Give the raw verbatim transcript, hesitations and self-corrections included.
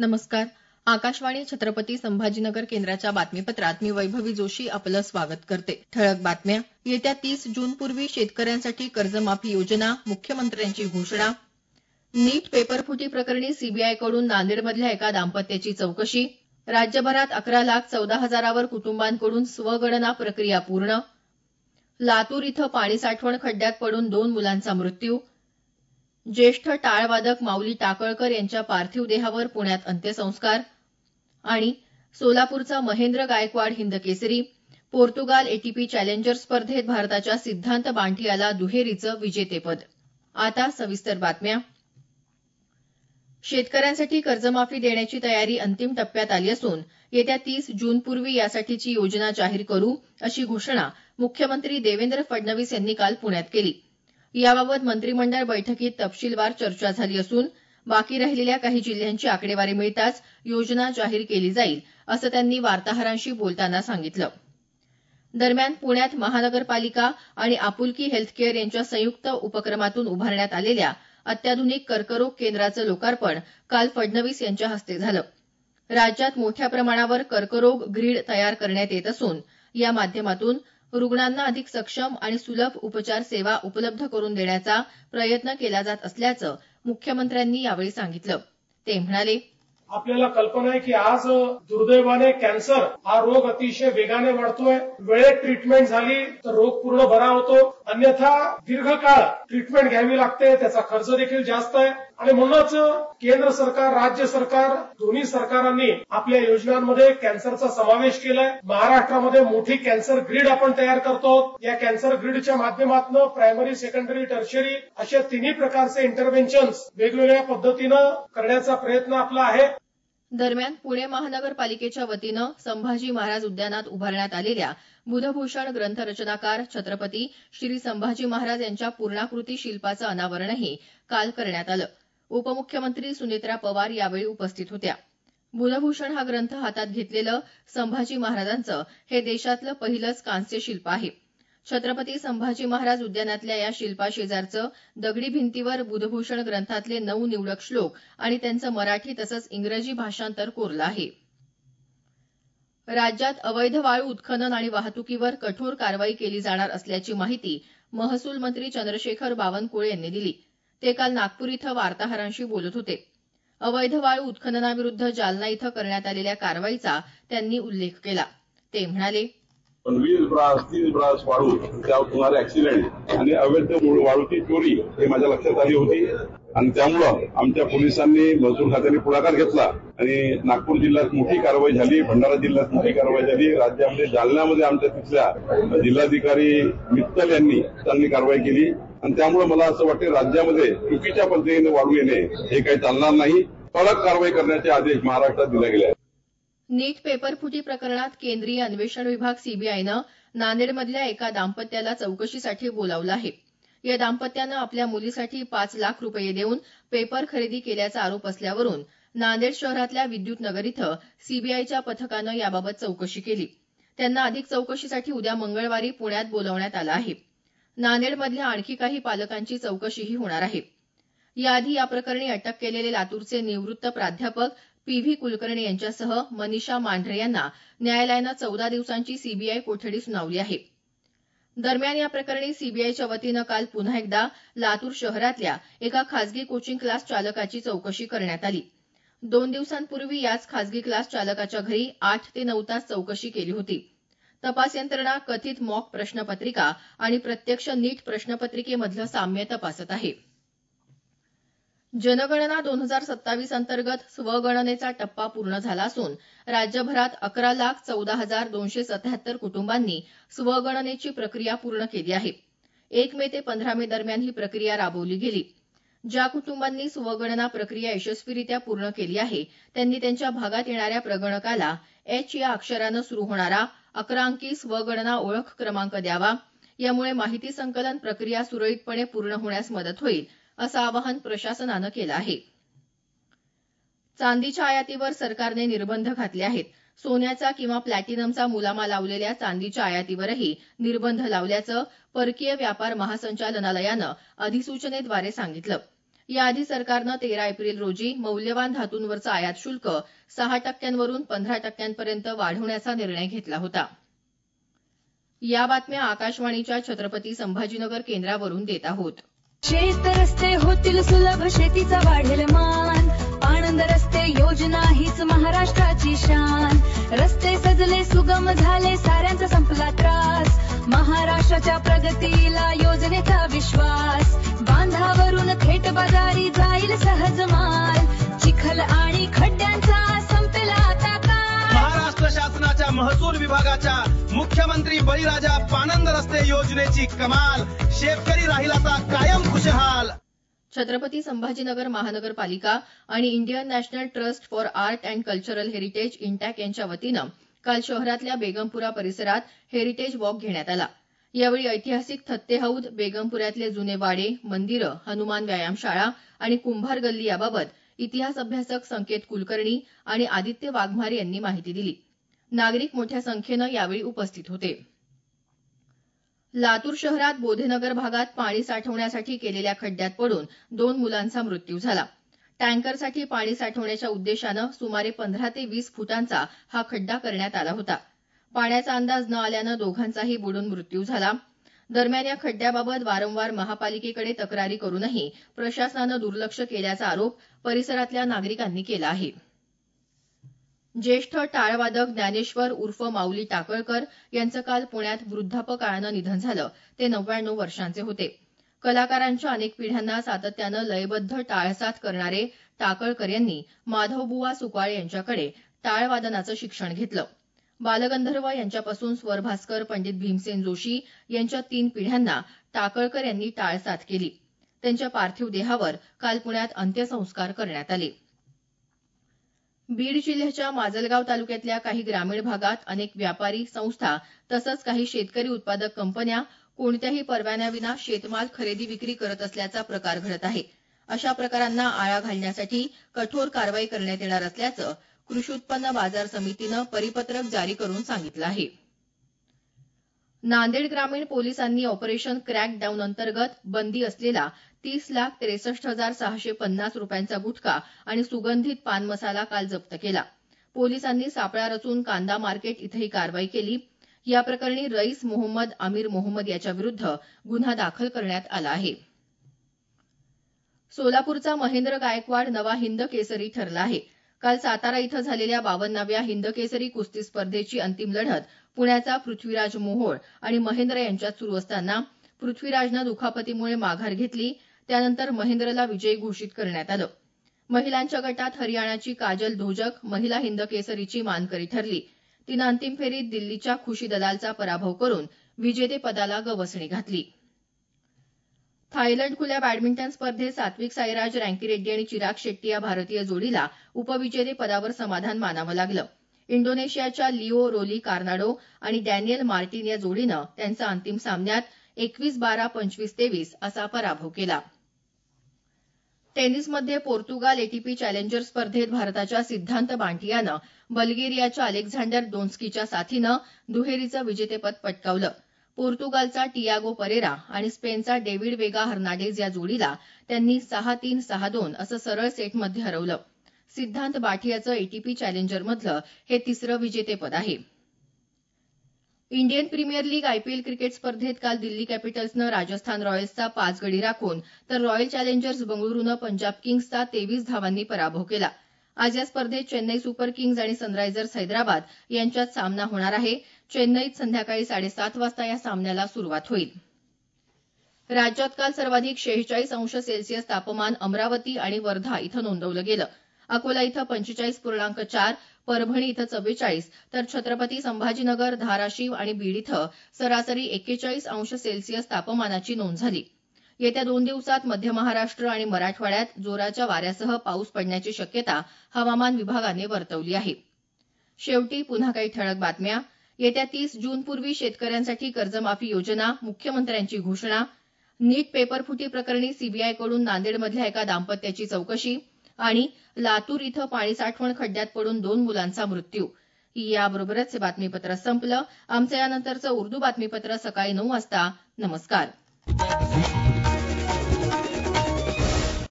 नमस्कार. आकाशवाणी छत्रपती संभाजीनगर केंद्राच्या बातमीपत्रात मी वैभवी जोशी आपलं स्वागत करते. ठळक बातम्या. येत्या तीस जूनपूर्वी शेतकऱ्यांसाठी कर्जमाफी योजना, मुख्यमंत्र्यांची घोषणा. नीट पेपरफुटी प्रकरणी सीबीआयकडून नांदेडमधल्या एका दाम्पत्याची चौकशी. राज्यभरात अकरा लाख चौदा हजारावर कुटुंबांकडून स्वगणना प्रक्रिया पूर्ण. लातूर इथं पाणी साठवण खड्ड्यात पडून दोन मुलांचा मृत्यू. ज्येष्ठ टाळवादक माऊली टाकळकर यांच्या पार्थिव देहावर पुण्यात अंत्यसंस्कार. आणि सोलापूरचा Mahendra Gaikwad Hindkesari. Portugal ATP Challenger स्पर्धेत भारताच्या सिद्धांत बांठियाला दुहेरीचं विजेतेपद. आता सविस्तर बातम्या. शेतकऱ्यांसाठी कर्जमाफी देण्याची तयारी अंतिम टप्प्यात आली असून येत्या तीस जूनपूर्वी यासाठीची योजना जाहीर करू अशी घोषणा मुख्यमंत्री देवेंद्र फडणवीस यांनी काल पुण्यात केली. याबाबत मंत्रिमंडळ बैठकीत तपशीलवार चर्चा झाली असून बाकी राहिलेल्या काही जिल्ह्यांची आकडेवारी मिळताच योजना जाहीर केली जाईल असं त्यांनी वार्ताहरांशी बोलताना सांगितलं. दरम्यान पुण्यात महानगरपालिका आणि आपुलकी हेल्थकेअर यांच्या संयुक्त उपक्रमातून उभारण्यात आलेल्या अत्याधुनिक कर्करोग केंद्राचं लोकार्पण काल फडणवीस यांच्या हस्ते झालं. राज्यात मोठ्या प्रमाणावर कर्करोग ग्रीड तयार करण्यात येत असून या माध्यमातून रुग्णांना अधिक सक्षम आणि सुलभ उपचार सेवा उपलब्ध करून देण्याचा प्रयत्न केला जात असल्याचं मुख्यमंत्र्यांनी यावेळी सांगितलं. ते म्हणाले, आपल्याला कल्पना आहे की आज दुर्दैवाने कॅन्सर हा रोग अतिशय वेगाने वाढतोय. वेळेत ट्रीटमेंट झाली तर रोग पूर्ण बरा होतो, अन्यथा दीर्घकाळ ट्रीटमेंट घ्यावी लागते, त्याचा खर्च देखील जास्त आहे. आणि म्हणूनच केंद्र सरकार, राज्य सरकार दोन्ही सरकारांनी आपल्या योजनांमध्ये कॅन्सरचा समावेश केलाय. महाराष्ट्रामध्ये मोठी कॅन्सर ग्रीड आपण तयार करतो. या कॅन्सर ग्रीडच्या माध्यमातून प्रायमरी, सेकंडरी, टर्शरी अशा तिन्ही प्रकारचे इंटरव्हेन्शन्स वेगवेगळ्या पद्धतीनं करण्याचा प्रयत्न आपला आहे. दरम्यान पुणे महानगरपालिकेच्या वतीनं संभाजी महाराज उद्यानात उभारण्यात आलेल्या बुधभूषण ग्रंथरचनाकार छत्रपती श्री संभाजी महाराज यांच्या पूर्णाकृती शिल्पाचं अनावरणही काल करण्यात आलं. उपमुख्यमंत्री सुनेत्रा पवार यावेळी उपस्थित होत्या. बुधभूषण हा ग्रंथ हातात घेतलेलं संभाजी महाराजांचं हे देशातलं पहिलंच कांस्य शिल्प आहे. छत्रपती संभाजी महाराज उद्यानातल्या या शिल्पाशेजारचं दगडी भिंतीवर बुधभूषण ग्रंथातले नऊ निवडक श्लोक आणि त्यांचं मराठी तसंच इंग्रजी भाषांतर कोरलं आहे. राज्यात अवैध वाळू उत्खनन आणि वाहतुकीवर कठोर कारवाई केली जाणार असल्याची माहिती महसूल मंत्री चंद्रशेखर बावनकुळे यांनी दिली. ते काल नागपूर इथं वार्ताहरांशी बोलत होते. अवैध वाळू उत्खननाविरुद्ध जालना इथं करण्यात आलेल्या कारवाईचा त्यांनी उल्लेख केला. ते म्हणाले, पण वीस ब्रास तीस ब्रास वाळू त्यावर होणारे ऍक्सिडेंट आणि अवैध वाळूची चोरी हे माझ्या लक्षात आली होती. आणि त्यामुळं आमच्या पोलिसांनी, महसूल खात्याने पुढाकार घेतला आणि नागपूर जिल्ह्यात मोठी कारवाई झाली, भंडारा जिल्ह्यात मोठी कारवाई झाली. राज्यामध्ये जालन्यामध्ये आमच्या तिथल्या जिल्हाधिकारी मित्तल यांनी त्यांनी कारवाई केली. आणि त्यामुळे मला असं वाटतं राज्यामध्ये चुकीच्या पद्धतीने वाळू येणे हे काही चालणार नाही. कडक कारवाई करण्याचे आदेश महाराष्ट्रात दिले गेले आहेत. नीट पेपरफुटी प्रकरणात केंद्रीय अन्वेषण विभाग सीबीआयनं नांदेडमधल्या एका दाम्पत्याला चौकशीसाठी बोलावलं आहे. या दाम्पत्यानं आपल्या मुलीसाठी पाच लाख रुपये देऊन पेपर खरेदी केल्याचा आरोप असल्यावरून नांदेड शहरातल्या विद्युत नगर इथं सीबीआयच्या पथकानं याबाबत चौकशी केली. त्यांना अधिक चौकशीसाठी उद्या मंगळवारी पुण्यात बोलावण्यात आलं आहे. नांदेडमधल्या आणखी काही पालकांची चौकशीही होणार आहे. याआधी या प्रकरणी अटक केलेले लातूरचे निवृत्त प्राध्यापक पी व्ही कुलकर्णी यांच्यासह मनीषा मांढरे यांना न्यायालयानं चौदा दिवसांची सीबीआय कोठडी सुनावली आहे. दरम्यान या प्रकरणी सीबीआयच्या वतीनं काल पुन्हा एकदा लातूर शहरातल्या एका खासगी कोचिंग क्लास चालकाची चौकशी करण्यात आली. दोन दिवसांपूर्वी याच खासगी क्लास चालकाच्या घरी आठ ते नऊ तास चौकशी केली होती. तपास यंत्रणा कथित मॉक प्रश्नपत्रिका आणि प्रत्यक्ष नीट प्रश्नपत्रिकेमधलं साम्य तपासत आहे. जनगणना दोन हजार सत्तावीस अंतर्गत स्वगणनेचा टप्पा पूर्ण झाला असून राज्यभरात अकरा लाख चौदा हजार दोनशे सत्याहत्तर कुटुंबांनी स्वगणनेची प्रक्रिया पूर्ण केली आहे. एक मे ते पंधरा मे दरम्यान ही प्रक्रिया राबवली गेली. ज्या कुटुंबांनी स्वगणना प्रक्रिया यशस्वीरित्या पूर्ण केली आहे त्यांनी त्यांच्या भागात येणाऱ्या प्रगणकाला एच या अक्षरानं सुरू होणारा अकरा अंकी स्वगणना ओळख क्रमांक द्यावा. यामुळे माहिती संकलन प्रक्रिया सुरळीतपणे पूर्ण होण्यास मदत होईल असं आवाहन प्रशासनानं केलं आहे. चांदीच्या आयातीवर सरकारने निर्बंध घातले आहेत. सोन्याचा किंवा प्लॅटिनमचा मुलामा लावलेल्या चांदीच्या आयातीवरही निर्बंध लावल्याचं परकीय व्यापार महासंचालनालयानं अधिसूचनेद्वारे सांगितलं. याआधी सरकारनं तेरा एप्रिल रोजी मौल्यवान धातूंवरचं आयात शुल्क सहा टक्क्यांवरून पंधरा टक्क्यांपर्यंत वाढवण्याचा निर्णय घेतला होता. या बातम्या आकाशवाणीच्या छत्रपती संभाजीनगर केंद्रावरून देत आहोत. शेत रस्ते होतील सुलभ, शेतीचा वाढेल मान. आनंद रस्ते योजना हीच महाराष्ट्राची शान. रस्ते सजले सुगम झाले, साऱ्यांचा संपला त्रास. महाराष्ट्राच्या प्रगतीला योजनेचा विश्वास. बांधावरून थेट बाजारी जाईल सहज माल. चिखल आणि खड्ड्यांचा संपेला आता काळ. महाराष्ट्र शासनाच्या महसूल विभागाच्या मुख्यमंत्री बळीराजा पानंद रस्ते योजनेची कमाल. शेतकरी राहील आता कायम खुशहाल. छत्रपती संभाजीनगर महानगरपालिका आणि Indian National Trust for Art and Cultural Heritage INTACH यांच्या वतीनं काल शहरातल्या बेगमपुरा परिसरात हेरिटेज वॉक घेण्यात आला. यावेळी ऐतिहासिक थत्ते हौद, बेगमपुऱ्यातले जुने वाडे, मंदिरं, हनुमान व्यायामशाळा आणि कुंभार गल्ली याबाबत इतिहास अभ्यासक संकेत कुलकर्णी आणि आदित्य वाघमारे यांनी माहिती दिली. नागरिक मोठ्या संख्येनं यावेळी उपस्थित होते. लातूर शहरात बोधेनगर भागात पाणी साठवण्यासाठी केलेल्या खड्ड्यात पडून दोन मुलांचा मृत्यू झाला. टँकरसाठी पाणी साठवण्याच्या उद्देशानं सुमारे पंधरा ते वीस फुटांचा हा खड्डा करण्यात आला होता. पाण्याचा अंदाज न आल्यानं दोघांचाही बुडून मृत्यू झाला. दरम्यान या खड्ड्याबाबत वारंवार महापालिकेकडे तक्रारी करूनही प्रशासनानं दुर्लक्ष केल्याचा आरोप परिसरातल्या नागरिकांनी केला आहे. ज्येष्ठ टाळवादक ज्ञानेश्वर उर्फ माऊली टाकळकर यांचं काल पुण्यात वृद्धापकाळानं निधन झालं. ते नव्याण्णव वर्षांचे होते. कलाकारांच्या अनेक पिढ्यांना सातत्यानं लयबद्ध टाळसाद करणारे टाकळकर यांनी माधवबुवा सुकाळे यांच्याकडे टाळवादनाचं शिक्षण घेतलं. बालगंधर्व यांच्यापासून स्वरभास्कर पंडित भीमसेन जोशी यांच्या तीन पिढ्यांना टाकळकर यांनी टाळसाद केली. त्यांच्या पार्थिव देहावर काल पुण्यात अंत्यसंस्कार करण्यात आले. बीड जिल्ह्याच्या माजलगाव तालुक्यातल्या काही ग्रामीण भागात अनेक व्यापारी संस्था तसंच काही शेतकरी उत्पादक कंपन्या कोणत्याही परवान्याविना शेतमाल खरेदी विक्री करत असल्याचा प्रकार घडत आहे. अशा प्रकारांना आळा घालण्यासाठी कठोर कारवाई करण्यात येणार असल्याचं कृषी उत्पन्न बाजार समितीनं परिपत्रक जारी करून सांगितलं आहे. नांदेड ग्रामीण पोलिसांनी ऑपरेशन क्रॅकडाऊन अंतर्गत बंदी असलेला तीस लाख त्रेसष्ट हजार सहाशे पन्नास रुपयांचा गुटखा आणि सुगंधित पान मसाला काल जप्त केला. पोलिसांनी सापळा रचून कांदा मार्केट इथंही कारवाई केली. या प्रकरणी रईस मोहम्मद आमीर मोहम्मद याच्याविरुद्ध गुन्हा दाखल करण्यात आला आहे. सोलापूरचा महेंद्र गायकवाड नवा हिंद केसरी ठरला आहे. काल सातारा इथं झालेल्या बावन्नाव्या हिंद केसरी कुस्ती स्पर्धेची अंतिम लढत पुण्याचा पृथ्वीराज मोहोळ आणि महेंद्र यांच्यात सुरू असताना पृथ्वीराजनं दुखापतीमुळे माघार घेतली. त्यानंतर महेंद्रला विजयी घोषित करण्यात आलं. महिलांच्या गटात हरियाणाची काजल धोजक महिला हिंद केसरीची मानकरी ठरली. तिनं अंतिम फेरीत दिल्लीच्या खुशी दलालचा पराभव करून विजेतेपदाला गवसणी घातली. थायलंड खुल्या बॅडमिंटन स्पर्धेत सात्विक साईराज, रँकीरेड्डी आणि चिराग शेट्टी या भारतीय जोडीला उपविजेतेपदावर समाधान मानावं लागलं. इंडोनेशियाच्या लिओ रोली कार्नाडो आणि डॅनियल मार्टिन या जोडीनं त्यांचा अंतिम सामन्यात एकवीस बारा पंचवीस तेवीस असा पराभव केला. टेनिसमध्ये पोर्तुगाल एटीपी चॅलेंजर स्पर्धेत भारताच्या सिद्धांत बांटियानं बल्गेरियाच्या अलेक्झांडर दोन्स्कीच्या साथीनं दुहेरीचं विजेतेपद पटकावलं. पोर्तुगालचा टियागो परेरा आणि स्पेनचा डेव्हिड वेगा हर्नाडेज या जोडीला त्यांनी सहा तीन सहा दोन असं सरळ सेटमध्ये हरवलं. सिद्धांत बाठियाचं एटीपी चॅलेंजरमधलं हे तिसरं विजेतेपद आहे. Indian Premier League IPL cricket स्पर्धेत काल दिल्ली कॅपिटल्सनं राजस्थान रॉयल्सचा पाच गडी राखून तर रॉयल चॅलेंजर्स बंगळुरूनं पंजाब किंग्सचा तेवीस धावांनी पराभव केला. आज या स्पर्धेत चेन्नई सुपर किंग्ज आणि सनरायझर्स हैदराबाद यांच्यात सामना होणार आहे. चेन्नईत संध्याकाळी साडेसात वाजता या सामन्याला सुरुवात होईल. राज्यात काल सर्वाधिक शेहेचाळीस अंश सेल्सिअस तापमान अमरावती आणि वर्धा इथं नोंदवलं गेलं. अकोला इथं पंचेचाळीस पूर्णांक चार, परभणी इथं चव्वेचाळीस तर छत्रपती संभाजीनगर, धाराशिव आणि बीड इथं सरासरी एक्केचाळीस अंश सेल्सिअस तापमानाची नोंद झाली. येत्या दोन दिवसात मध्य महाराष्ट्र आणि मराठवाड्यात जोराच्या वाऱ्यासह पाऊस पडण्याची शक्यता हवामान विभागाने वर्तवली आहे. शेवटी पुन्हा काही ठळक बातम्या. येत्या तीस जूनपूर्वी शेतकऱ्यांसाठी कर्जमाफी योजना, मुख्यमंत्र्यांची घोषणा. नीट पेपरफुटी प्रकरणी सीबीआयकडून नांदेडमधल्या एका दाम्पत्याची चौकशी आणि लातूर इथं पाणी साठवण खड्ड्यात पडून दोन मुलांचा मृत्यू. याबरोबरच हे बातमीपत्र संपलं. आमचं यानंतरचं उर्दू बातमीपत्र सकाळी नऊ वाजता. नमस्कार.